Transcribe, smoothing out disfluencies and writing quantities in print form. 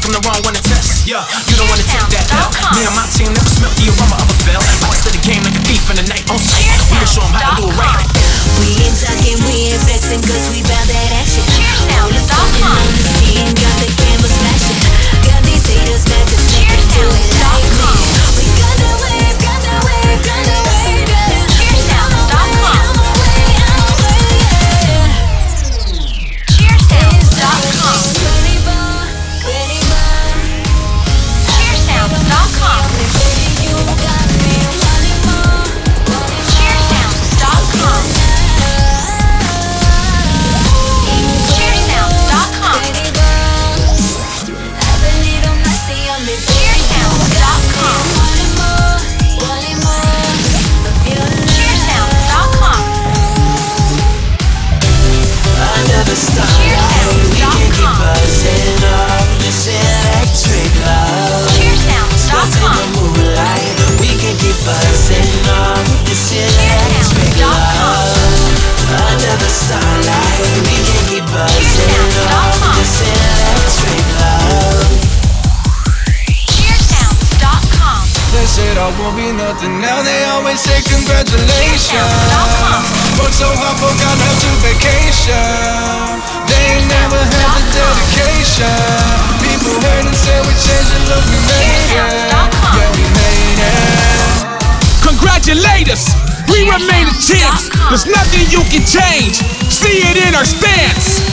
I'm the wrong one to test. Yeah, you don't wanna take that L. Me and my team never smelt the aroma of a fail. Rise to the game like a thief in the night on sight. We gon' show 'em how to do it right. We ain't talking, we ain't vexing, cause we bout that action. Cheersound.com. On the scene, got the cameras flashing. Got these haters mad cause they can do it like me. We got that wave, got that wave, got that wave, yeah. Cheersound.com. Cheersound.com. Cheersound.com. Won't be nothing now, they always say congratulations. Worked so hard, forgot how to vacation. They ain't never had the dedication. People heard and said we changed it, look, we made it. Yeah, we made it. Congratulations, we remain the champs. There's nothing you can change. See it in our stance.